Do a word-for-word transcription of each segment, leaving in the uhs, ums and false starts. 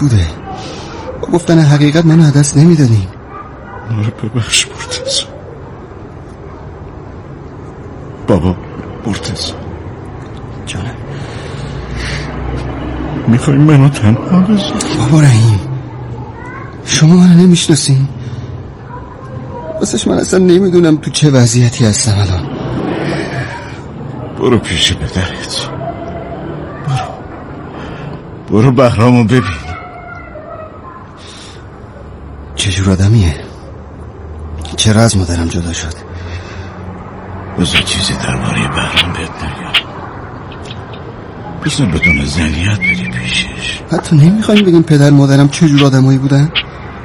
بوده. با گفتن حقیقت منو دست نمیدادین. ما رو ببخش مرتضی. بابا مرتضی جانم، میخوایی منو تنها بذاری؟ بابا رحیم، شما منو نمیشناسین. واسش من اصلا نمیدونم تو چه وضعیتی هستم الان. برو پیش پدرت، برو برو بهرامو ببین. چجور آدمیه؟ چرا از مادرم جدا شد؟ بذار چیزی درباره بهرام بهت نگم. بذار بدون ذهنیت بری پیشش. حتی نمیخوایم بگیم پدر مادرم چجور آدمایی بودن؟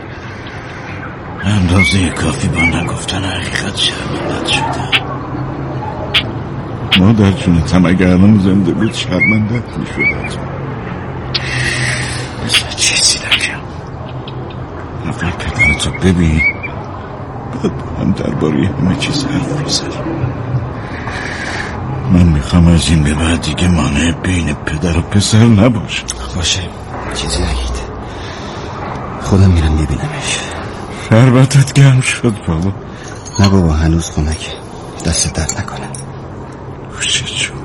اندازه کافی با نگفتن حقیقت شرمندت شده. مادر جونتم اگر الان زنده بود شرمندت میشدد. بذار چیزی نگم. اول پدرتو ببین، بعد با هم درباره همه چیز حرف بزنیم. من میخوام از این به بعد دیگه مانع بین پدر و پسر نباشه. باشه، چیزی نگید. خودم میرم میبینمش. شربتت گرم شد بابا. نه بابا، هنوز خونکه. دست درد نکنه. خوشه جونت.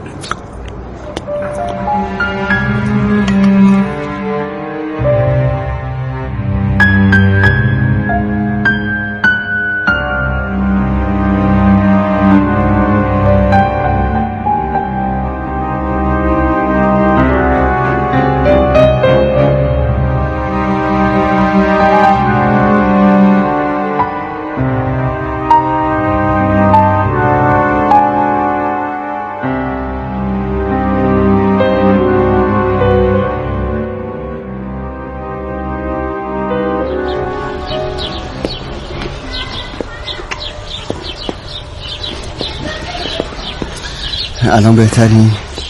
الان بهتری؟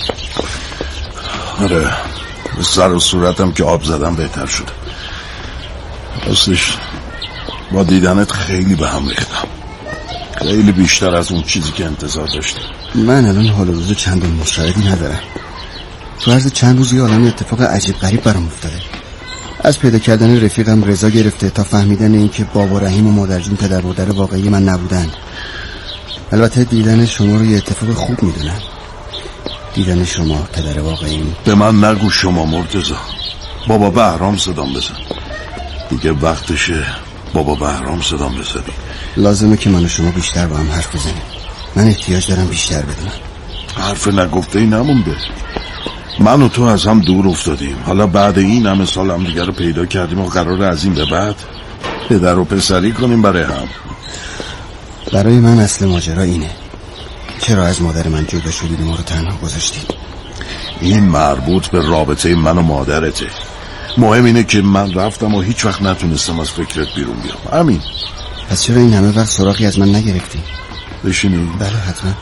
آره، سر و صورتم که آب زدم بهتر شده. راستش با دیدنت خیلی به هم ریختم. خیلی بیشتر از اون چیزی که انتظار داشتم. من الان حال روز چندان مشاهدی ندارم. تو عرض چند روز یه عالم اتفاق عجیب غریب برام افتاده. از پیدا کردن رفیقم رضا گرفته تا فهمیدن این که بابا رحیم و مادرجون پدر مادر واقعی من نبودن. البته دیدن شما رو یه اتفاق خوب میدونم. دیدن شما پدر واقعی. به من نگو شما مرتضی. بابا بهرام صدام بزن. دیگه وقتشه بابا بهرام صدام بزنی. لازمه که من و شما بیشتر با هم حرف بزنیم. من احتیاج دارم بیشتر بدونم. حرف نگفته ای نمونده. من و تو از هم دور افتادیم. حالا بعد این همه سال هم دیگر رو پیدا کردیم و قراره از این به بعد پدر و پسری کنیم برای هم. برای من اصل ماجرا اینه. چرا از مادر من جدا شدید و ما رو تنها گذاشتید؟ این مربوط به رابطه من و مادرته. مهم اینه که من رفتم و هیچ وقت نتونستم از فکرت بیرون بیام. همین. پس چرا این همه وقت سراغی از من نگرفتی؟ بشینی؟ بله حتما.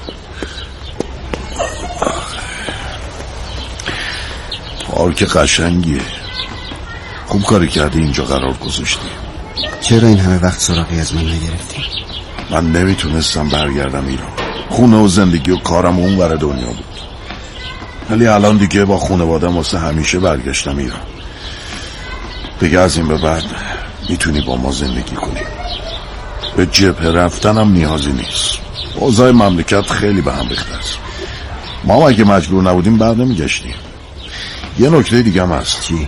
پارک قشنگیه. خوب کاری کردی اینجا قرار گذاشتی. چرا این همه وقت سراغی از من نگرفتی؟ من نمیتونستم برگردم ایران. خونه و زندگی و کارم اون ور دنیا بود. ولی الان دیگه با خانواده‌ام واسه همیشه برگشتم ایران. دیگه از این به بعد میتونی با ما زندگی کنی. به جبهه رفتنم نیازی نیست. اوضاع مملکت خیلی به هم ریخته است. ما اگه مجبور نبودیم بر نمیگشتیم. یه نکته دیگه هم هست. چی؟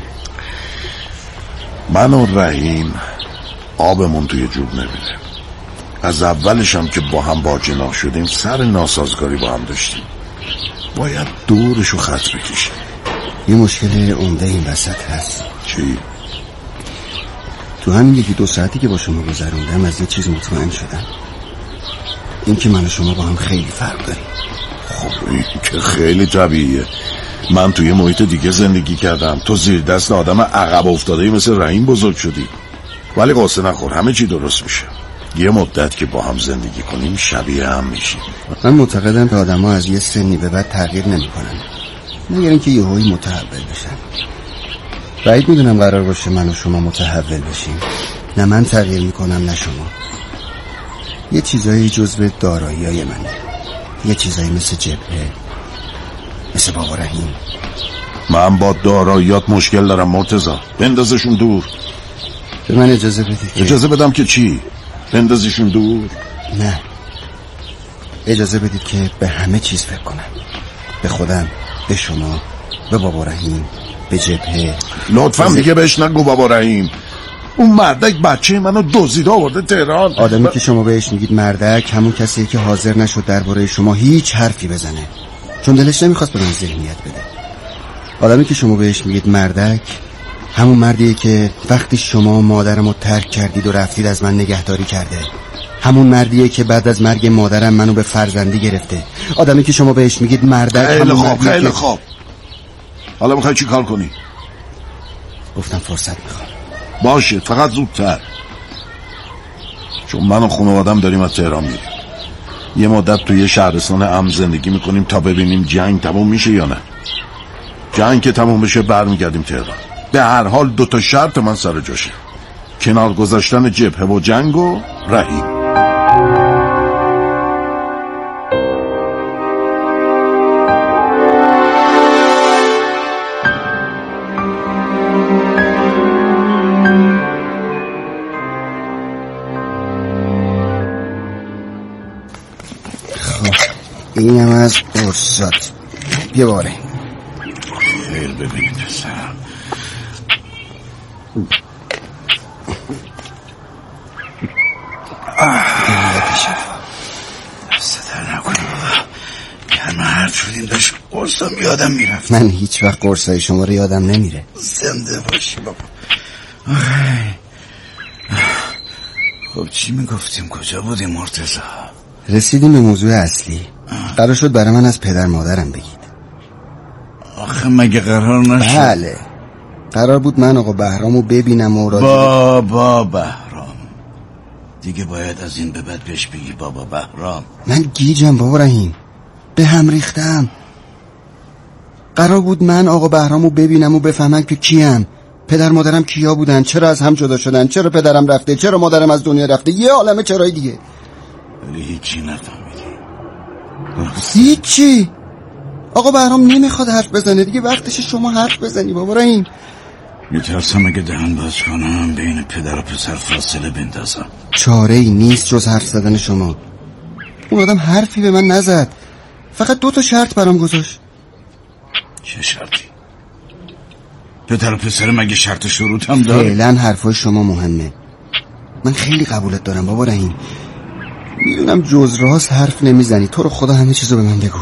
من و رحیم آبمون توی جوب نمیره. از اولش هم که با هم باجنا شدیم سر ناسازگاری با هم داشتیم. باید دورشو خط بکشیم. یه مشکل عمده این وسط هست. چی؟ تو همین یکی دو ساعتی که با شما گذروندم از یه چیز مطمئن شدم. این که من و شما با هم خیلی فرق داریم. خب این که خیلی طبیعیه. من توی محیط دیگه زندگی کردم. تو زیر دست آدم عقب افتادهی مثل رحیم بزرگ شدی. ولی قصه نخور، همه چی درست میشه. یه مدت که با هم زندگی کنیم شبیه هم میشیم. من معتقدم که آدم ها از یه سنی به بعد تغییر نمی کنن، مگر اینکه یه هایی متحول بشن. بعید میدونم قرار باشه من و شما متحول بشیم. نه من تغییر میکنم نه شما. یه چیزایی جزو دارایی های منه. یه چیزایی مثل جبهه، مثل بابا رحیم، من با داراییات مشکل دارم مرتضی. بندازشون دور. به من اجازه بدید که... اجازه بدم که چی؟ بندازشون دور؟ نه، اجازه بدید که به همه چیز فکر کنم. به خودم، به شما، به بابا رحیم، به جبهه. لطفا بزر... دیگه بهش نگو بابا رحیم. اون مردک بچه منو دزدیده آورده تهران. آدمی ب... که شما بهش میگید مردک همون کسیه که حاضر نشد درباره شما هیچ حرفی بزنه، چون دلش نمیخواست به من ذهنیت بده. آدمی که شما بهش میگید مردک همون مردیه که وقتی شما مادرمو ترک کردید و رفتید از من نگهداری کرده. همون مردیه که بعد از مرگ مادرم منو به فرزندی گرفته. آدمی که شما بهش میگید مردک خیلی خوب خیلی که... خوب. حالا میخوای چی کار کنی؟ گفتم فرصت میخوام. باشه، فقط زودتر، چون من و خانوادم داریم از تهران میریم. یه مدت توی شهرستان امن زندگی میکنیم تا ببینیم جنگ تموم میشه یا نه. جنگ که تموم بشه برمیگردیم تهران. به هر حال دوتا شرط من سر جاشه: کنار گذاشتن جبهه و جنگ و رحیم. خب اینم از قرصات. یه باره خیل ببینید پسرم. دستتر نکنی بابا. گرم هر شدیم داشت قرصا یادم میرفت. من هیچ وقت قرصای شما رو یادم نمیره. زنده باشی بابا. خب چی میگفتیم؟ کجا بودیم مرتضی؟ رسیدیم به موضوع اصلی. قرار شد برای من از پدر مادرم بگید. آخه مگه قرار نشد؟ بله، قرار بود من آقا بهرامو ببینم و راجع بابا بهرام. دیگه باید از این به بعد بهش بگی بابا بهرام. من گیجم بابا رحیم، به هم ریختم. قرار بود من آقا بهرامو ببینم و بفهمم که کیم، پدر مادرم کیا بودن، چرا از هم جدا شدن، چرا پدرم رفته، چرا مادرم از دنیا رفته، یه عالمه چرای دیگه. ولی هیچی نفهمیدی. هیچی. آقا بهرام نمیخواد حرف بزنه دیگه، وقتش شما حرف بزنی بابا رحیم. میترسم اگه دهن باز کنم بین پدر و پسر فاصله بندازم. چاره ای نیست جز حرف زدن شما. اون آدم حرفی به من نزد، فقط دو تا شرط برام گذاشت. چه شرطی؟ پدر و پسر مگه شرط شروط هم داره؟ فعلا حرفای شما مهمه. من خیلی قبولت دارم بابا رحیم، میدونم جز راست حرف نمیزنی. تو رو خدا همه چیزو به من بگو.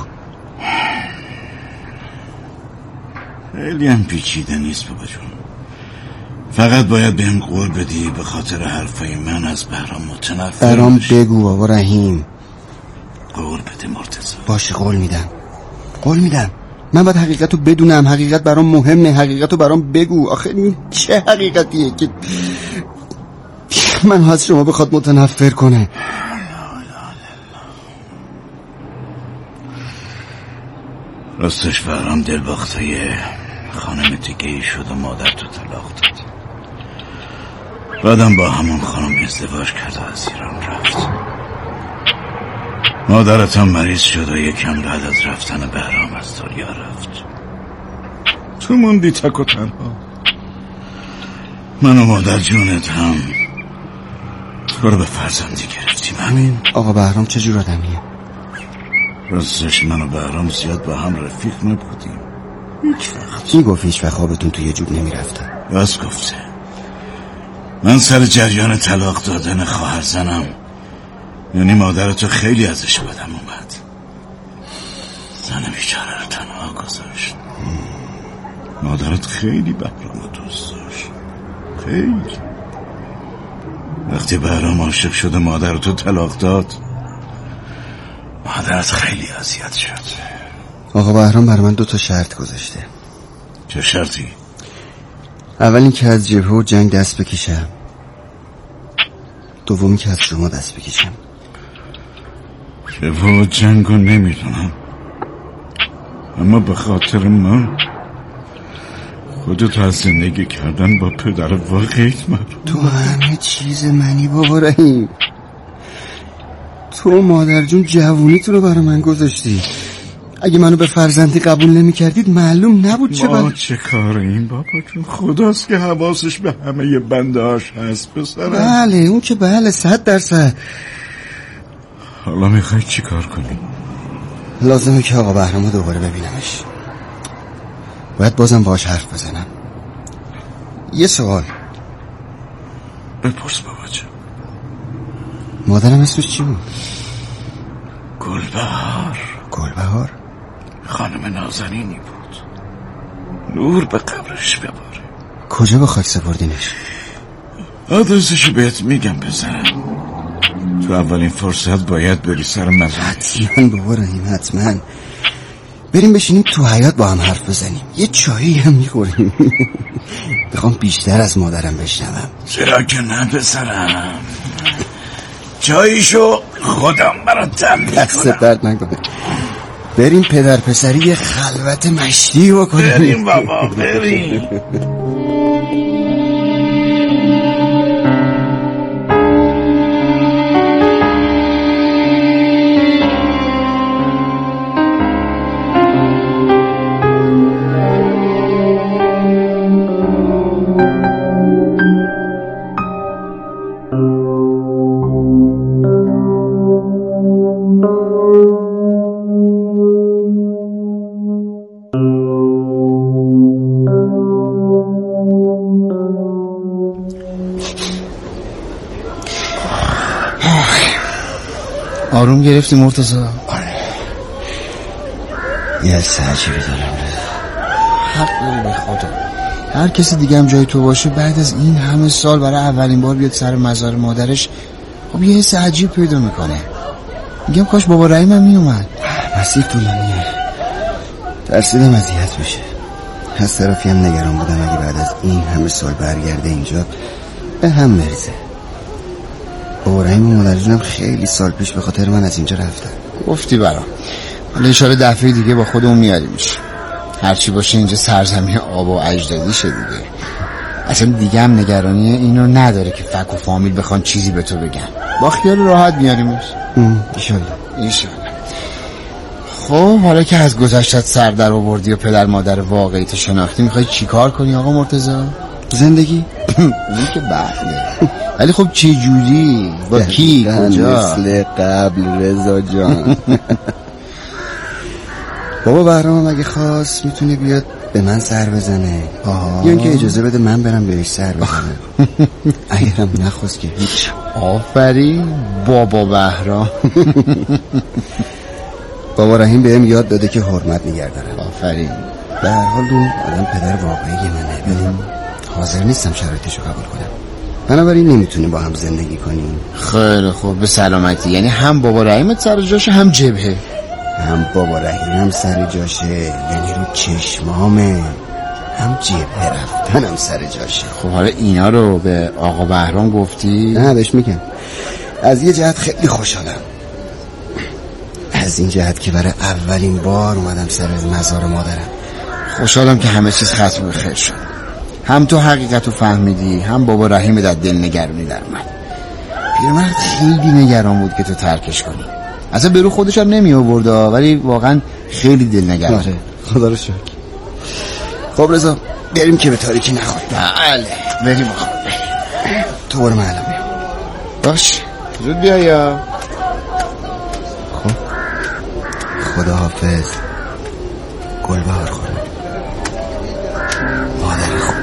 خیلی هم پیچیده نیست بابا جون. فقط باید بهم قول بدی به خاطر حرفای من از بهرام متنفر برام بگو بابا رحیم. قول بده مرتضی. باشه قول میدم، قول میدم. من باید حقیقتو بدونم. حقیقت برام مهمه. حقیقتو برام بگو. آخه این چه حقیقتیه که من از شما بخواد متنفر کنه؟ راستش بهرام دلباختای خانم دیگه‌ای شد و مادر تو طلاق داد. بعدم با همون خانم ازدواج کرد و از ایران رفت. مادرت هم مریض شد و یکم بعد از رفتن بهرام از دنیا رفت. تو موندی تک و تنها. من و مادر جونت هم تو رو به فرزندی گرفتیم. همین. آقا بهرام چجور آدمیه؟ راستش من و بهرام زیاد با هم رفیق نبودیم. هیچ وقت. کی گفت هیچ وقت خوابتون توی جوب نمی رفته؟ راست گفته. من سر جریان طلاق دادن خواهر زنم، یعنی مادرتو خیلی ازش بدم اومد. زن بیچاره رو تنها گذاشت. مادرت خیلی بهرامو دوست داشت، خیلی. وقتی بهرام عاشق شد و مادرتو طلاق داد، مادرت خیلی اذیت شد. آقا بهرام بر من دو تا شرط گذاشته. چه شرطی؟ اول این که از جبهه و جنگ دست بکشم، دومی که از شما دست بکشم. جبهه و جنگو نمیدونم، اما به خاطر من خودت از زندگی کردن با پدر واقعیت مرد. تو همه چیز منی بابا رحیم. تو مادر جون جوونی تو رو برای من گذاشتی. اگه منو به فرزندی قبول نمی کردید معلوم نبود چه ما چه کاره این بابا جون؟ خداست که حواسش به همه بنده هاش هست پسرم. بله اون که بله صد درصد. حالا میخوای چی کار کنی؟ لازمه که آقا بهرامو دوباره ببینمش. باید بازم باهاش حرف بزنم. یه سوال بپرس بابا جون. مادرم اسمش چی بود؟ گلبهار. گلبهار؟ خانم نازنینی بود. نور به قبرش بباره. کجا به خاک سپردینش؟ آدرسشو بهت میگم بزن. تو اولین فرصت باید بری سر مزارش. حتما بابا رحیم حتما. بریم بشینیم تو حیاط با هم حرف بزنیم، یه چایی هم میخوریم. بخوام بیشتر از مادرم بشنوم. چرا که نه پسرم، چاییشو خودم برات تمام میکنم. دست درد نکنه. بریم پدر پسری یه خلوت مشتی بکنیم. بریم بابا بریم. آروم گرفتی مرتضی؟ آره. یه حس عجیبی دارم. حق داری به خدا. هر کسی دیگه هم جای تو باشه بعد از این همه سال برای اولین بار بیاد سر مزار مادرش، خب یه حس عجیب پیدا میکنه. میگم کاش بابا رحیم هم میومد. مسیر طولانیه. ترسیدم اذیت بشه. از طرفی هم نگران بودم اگه بعد از این همه سال برگرده اینجا به هم بریزه. بابا رحیم و مادر جونم خیلی سال پیش به خاطر من از اینجا رفتن. گفتی برام. حالا انشالله دفعه دیگه با خودمون میاریمش. هرچی باشه اینجا سرزمین آب و اجدادیشه دیگه. اصلا دیگه هم نگرانی اینو نداره که فک و فامیل بخوان چیزی به تو بگن. با خیال راحت میاریمش. انشالله انشالله. خب حالا که از گذشتت سر در آوردی و پدر مادر واقعی تو شناختی، میخوای چی کار کنی آقا مرتضی؟ زندگی؟ اون که بله. ولی خب چه جوری؟ با کی؟ کجا؟ مثل قبل رضا جان. بابا بهرام اگه خواست میتونه بیاد به من سر بزنه، یا اینکه اجازه بده من برم بهش سر بزنم. اگرم نخواست که هیچ. آفرین بابا بهرام. بابا رحیم بهم یاد داده که حرمت نگهدارم. آفرین. به هر حال اون آدم پدر واقعی منه، ولی حاضر نیستم شرایطشو قبول کنم. بنابراین نمیتونیم با هم زندگی کنیم. خیلی خوب، به سلامتی. یعنی هم بابا رحیمت سر جاشه هم جبهه. هم بابا رحیمم سر جاشه، یعنی رو چشمامه، هم جبهه رفتنم سر جاشه. خب حالا اینا رو به آقا بهرام گفتی؟ نه بهش میگم. از یه جهت خیلی خوشحالم، از این جهت که برای اولین بار اومدم سر مزار مادرم. خوشحالم که همه چیز ختم به خیر شد. هم تو حقیقت رو فهمیدی، هم بابا رحیم در دل نگرونی در من. پیرمرد خیلی نگران بود که تو ترکش کنی. اصلا برو خودش هم نمی آورده، ولی واقعا خیلی دل نگران. آره خدا رو شکر. خب رضا بریم که به تاریکی نخوریم. بله بریم آقا. تو برو من الان میام. باش زود بیا. یا خب خدا حافظ. گلبهار خورم. مادر خوب.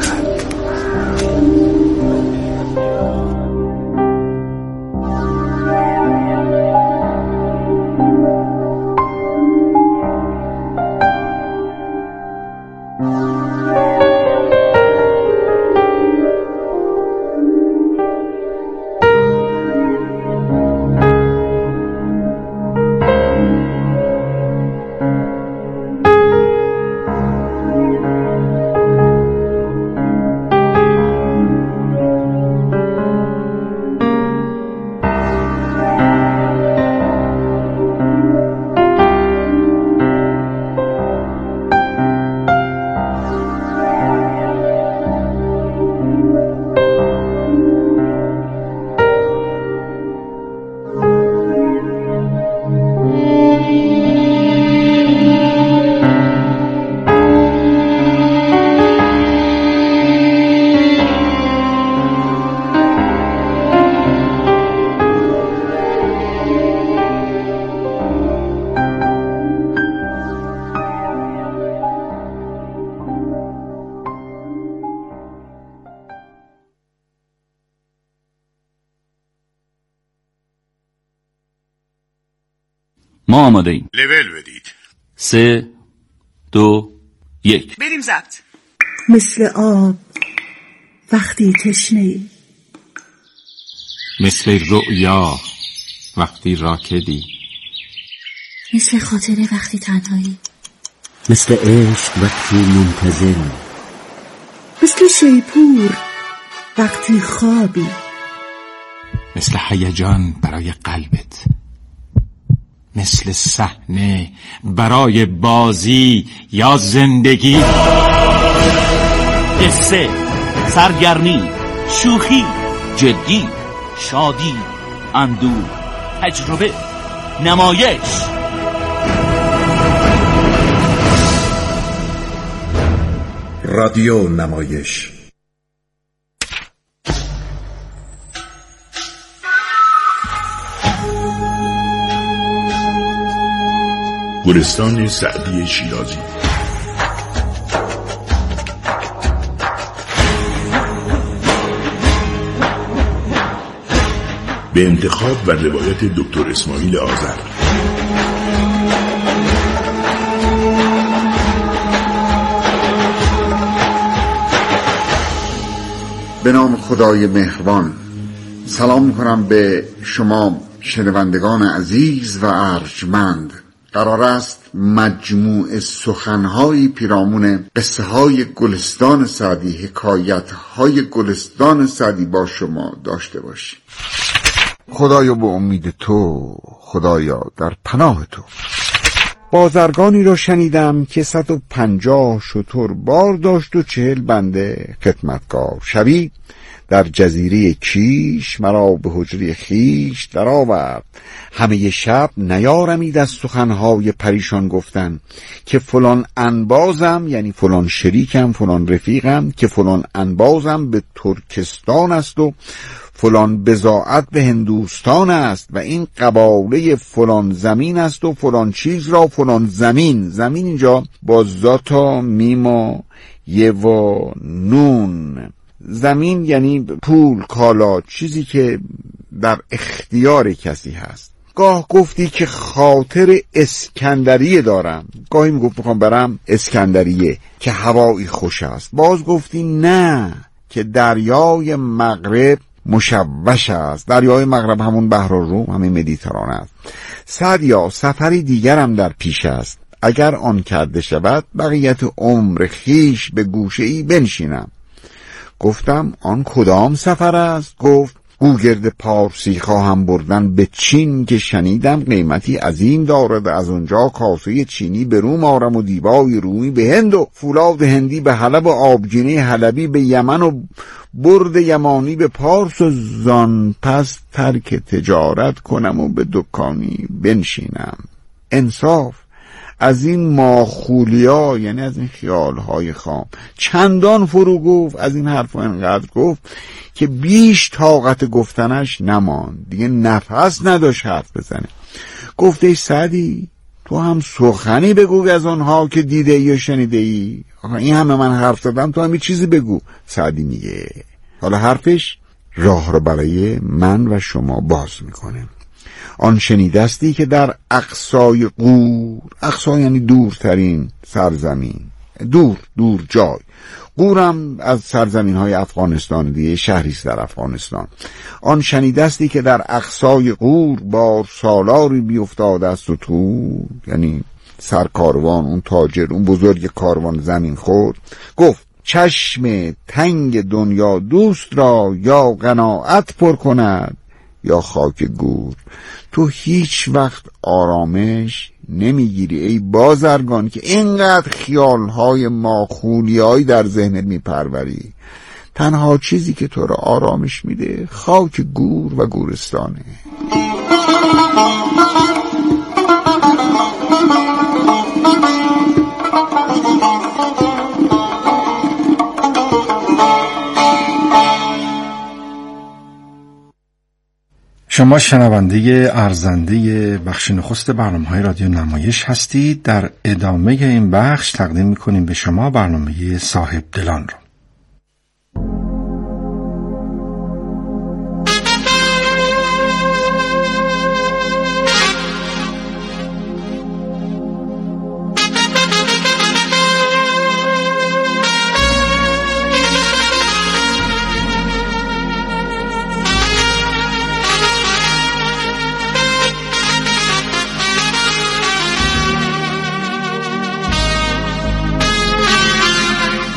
ما آماده ایم. لول بدید. سه دو یک بریم ضبط. مثل آب وقتی تشنه‌ای، مثل رؤیا وقتی راکدی، مثل خاطره وقتی تنهایی، مثل عشق وقتی منتظری، مثل شیپور وقتی خوابی، مثل هیجان برای قلبت، مثل صحنه برای بازی یا زندگی. قصه، سرگرمی، شوخی، جدی، شادی، اندوه، تجربه، نمایش. رادیو نمایش. گلستان سعدی شیرازی. به انتخاب و روایت دکتر اسماعیل آذر. به نام خدای مهربان. سلام می‌کنم به شما شنوندگان عزیز و ارجمند. قرار است مجموع سخن‌های پیرامون قصه های گلستان سعدی، حکایت های گلستان سعدی با شما داشته باشیم. خدایا به امید تو، خدایا در پناه تو. بازرگانی را شنیدم که صد و پنجاه شتر بار داشت و چهل بنده خدمتگار. شبی در جزیره کیش مرا به حجره خیش در آورد. همه شب نیارمید از سخنهای پریشان گفتن که فلان انبازم، یعنی فلان شریکم، فلان رفیقم، که فلان انبازم به ترکستان است و فلان بضاعت به هندوستان است و این قباله فلان زمین است و فلان چیز را فلان زمین. زمین اینجا با زاتا میما یه و نون. زمین یعنی پول، کالا، چیزی که در اختیار کسی هست. گاه گفتی که خاطر اسکندریه دارم، گاهی میگفت میخوام برم اسکندریه که هوایی خوش است. باز گفتی نه، که دریای مغرب مشوش است. دریای مغرب همون بحر روم، همین مدیترانه است. سعدیا سفری دیگرم در پیش است، اگر آن کرده شود بقیت عمر خیش به گوشه ای بنشینم. گفتم آن کدام سفر است؟ گفت گوگرد پارسی خواهم بردن به چین که شنیدم قیمتی عظیم دارد. از اونجا کاسه چینی به روم آرم و دیبای رومی به هند و فولاد هندی به حلب و آبگینه حلبی به یمن و برد یمانی به پارس و زان پس ترک تجارت کنم و به دکانی بنشینم. انصاف از این ماخولیا، یعنی از این خیالهای خام چندان فرو گفت، از این حرفا انقدر گفت که بیش طاقت گفتنش نماند، دیگه نفس نداشت حرف بزنه. گفته سعدی تو هم سخنی بگو از آنها که دیده ای و شنیده ای. این همه من حرف زدم، تو هم یه چیزی بگو. سعدی میگه حالا حرفش راه رو برای من و شما باز میکنه. آن شنیدستی که در اقصای قور، اقصا یعنی دورترین سرزمین، دور دور جای، قورم از سرزمین های افغانستان دیگه، شهریست در افغانستان. آن شنیدستی که در اقصای قور بار سالاری بیفتاده است و تو، یعنی سرکاروان، اون تاجر، اون بزرگ کاروان زمین خورد، گفت چشم تنگ دنیا دوست را یا قناعت پر کند یا خاک گور. تو هیچ وقت آرامش نمیگیری ای بازرگان که اینقدر خیالهای ماخولیایی در ذهنت میپروری. تنها چیزی که تو را آرامش میده خاک گور و گورستانه. شما شنونده ارزنده بخش نخست برنامه‌های رادیو نمایش هستید. در ادامه این بخش تقدیم می‌کنیم به شما برنامه صاحب دلان را.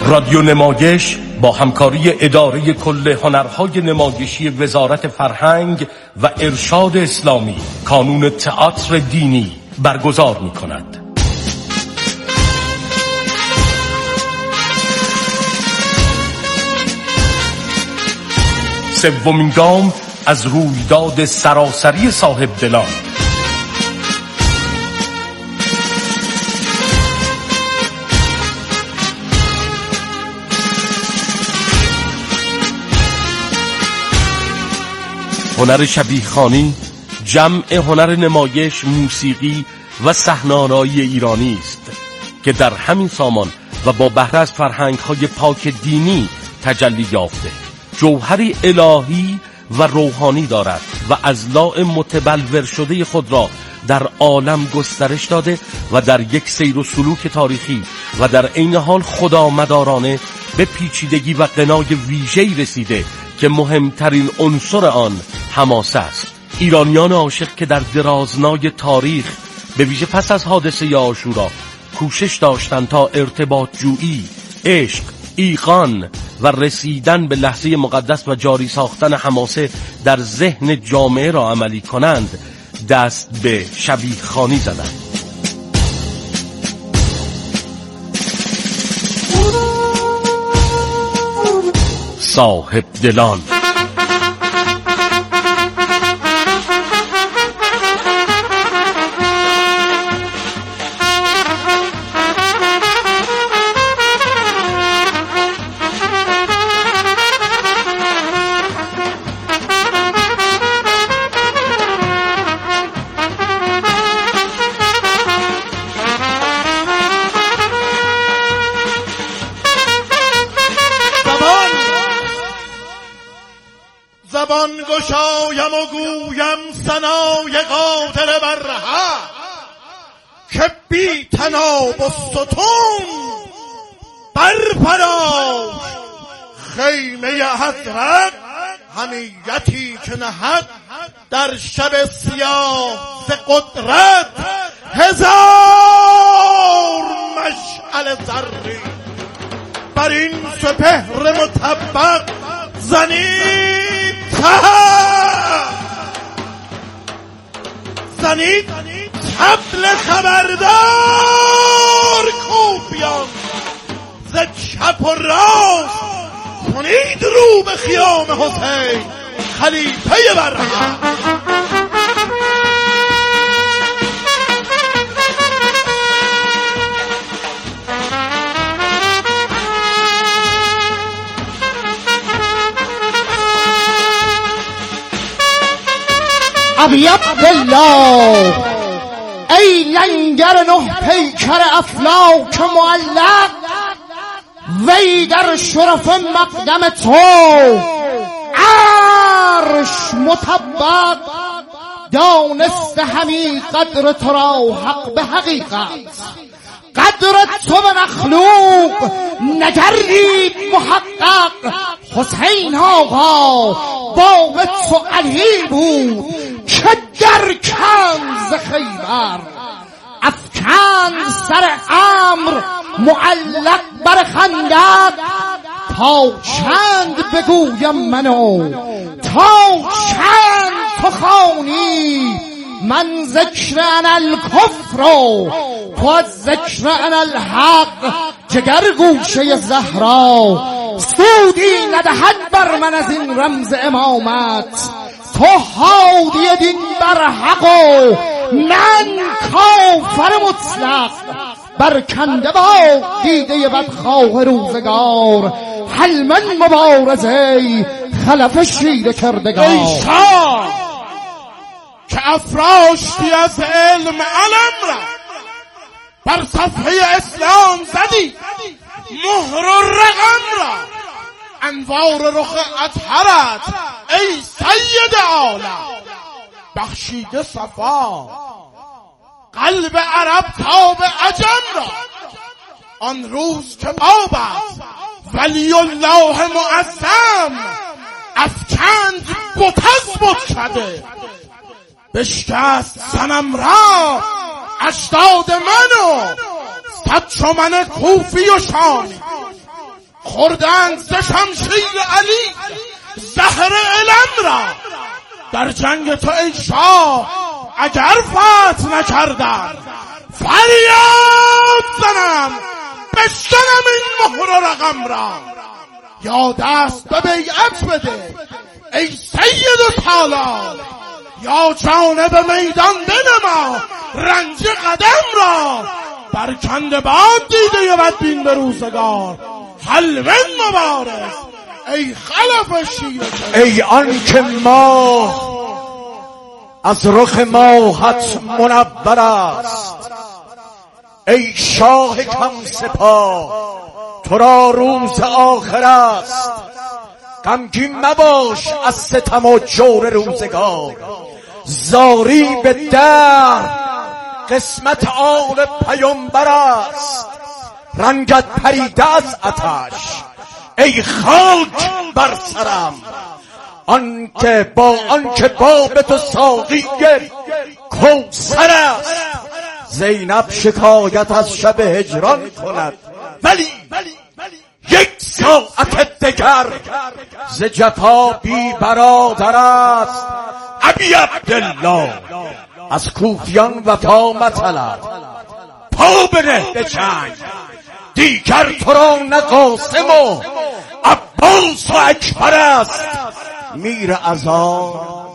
رادیو نمایش با همکاری اداره کل هنرهای نمایشی وزارت فرهنگ و ارشاد اسلامی کانون تئاتر دینی برگزار می کند. سومین گام از رویداد سراسری صاحب دلان. هنر شبیه خوانی جمع هنر نمایش، موسیقی و صحنه‌آرایی ایرانی است که در همین سامان و با بهره از فرهنگ‌های پاک دینی تجلی یافته، جوهری الهی و روحانی دارد و اضلاع متبلور شده خود را در عالم گسترش داده و در یک سیر و سلوک تاریخی و در عین حال خدامدارانه به پیچیدگی و غنای ویژه‌ای رسیده که مهمترین عنصر آن حماسه است. ایرانیان عاشق که در درازنای تاریخ به ویژه پس از حادثه عاشورا کوشش داشتند تا ارتباط جویی، عشق، ایقان و رسیدن به لحظه مقدس و جاری ساختن حماسه در ذهن جامعه را عملی کنند، دست به شبیه خوانی زدند. صاحب دلان زبان گشایم و گویم ثنای قادر بر حق که بی تناب و ستون برپراش خیمه حضرت، حمیتی که نهد در شب سیاه ز قدرت هزار مشعل زری بر این سپهر مطبق زنید زنید طبل خبردار کوبیان ز چپ و راست کنید رو به خیام حسین خلیفه برهم. ابی عبدالله ای لنگر نه پیکر افلاک معلق، وی در شرف مقدم تو عرش مطبق، دانسته همی قدر تو را حق به حقیقت، قدر تو به مخلوق نگردید محقق. حسین آقا باب تو علی بود که در کنز خیبر افکند سر امر معلق بر خندق. تا چند بگویم منو تا چند تو خوانی، من ذکر انا الکفر تو از ذکر انا الحق. جگر گوشه زهرا سودی ندهد بر من از این رمز امامت، تو هادی دین بر حق و من کافر مطلق. برکنده با دیده بدخواه روزگار، هل من مبارزه خلف شیر کردگار. ای شاه که افراشتی از علم علم را بر صفحه اسلام زدی، مهر و رقم را انوار رخ اطهرت ای سید عالم بخشیده صفا، قلب عرب تا به عجم را آن روز که بابت ولی الله معظم افکند بت از بتکده، بشکست صنم را اجداد منو صد چو من کوفی و شامی. خوردند ز شمشیر علی زهر علم را. در جنگ تو ای شاه اگر فتح نکردم فریاد زنم بشکنم این مهر و رقم را. یا دست به بیعت بده ای سید و سالار، یا جانب میدان بنما رنج قدم را. برکنده باد دیده بدبین به روزگار، حلوه مبارک ای خلف شیر. ای آن که ماه از رخ ماهت منور است، ای شاه کم سپاه تو را روز آخر است. غمگین مباش از ستم و جور روزگار، زاری به در قسمت آل پیامبر است. رنگت پریده از آتش ای خاک بر سرم، آن که با آن که باب تو ساقی کوثر است. زینب شکایت از شب هجران کند، ولی یک ساعت دگر ز جفا بی برادر است. ابی عبدالله از کوفیان وفا مطلب، پا بنه به جنگ دیگر تو را نه قاسم و عباس و اکبر است. میر ازا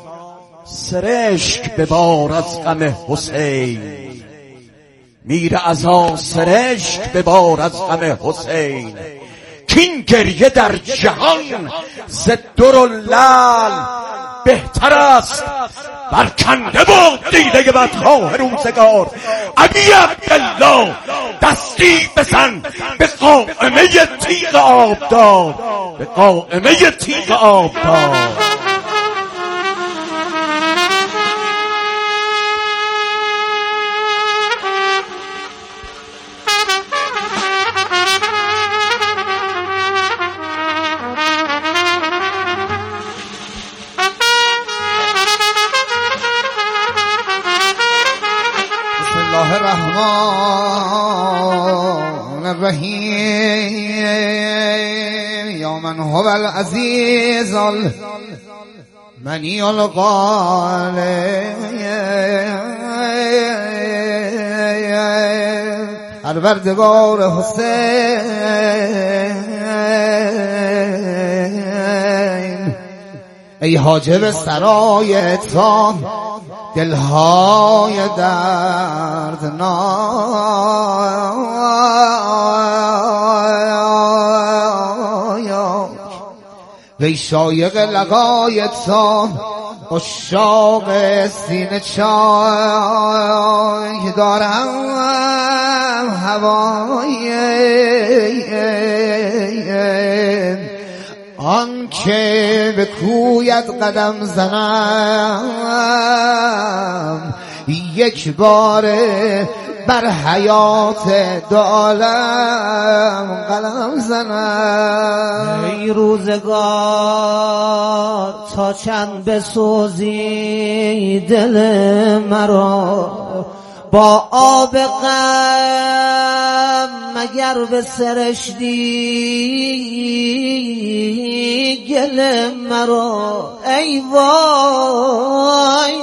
سرشک ببار از غم حسین، میر ازا سرشک ببار از غم حسین. کین گریه در جهان ز در و لعل بهتر است. برکنده باد دیده بدخواه روزگار. ابی عبدالله دستی بزن به قائمه تیغ آبدار، به قائمه تیغ آبدار. الرحمن الرحیم یا من هو العزیز المنی الغالب پروردگار حسین. ای حاجب سرای تام دلهای دردناک، وی شایق لقای تا عشاق سینه چای دارم هوای آن که به کویت قدم زنم، یک بار بر حیات دالم قلم زنم. ای روزگار تا چند بسوزی دل مرا، با آب غم مگر به سرشتی گل مرا. ای وای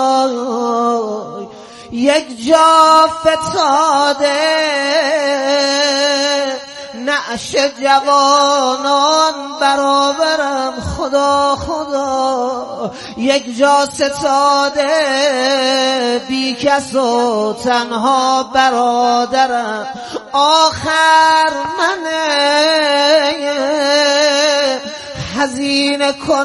یک جا فتاده نعش جوانان برابرم، خدا خدا یک جا ستاده بی کس و تنها برادرم. آخر من هزینه کن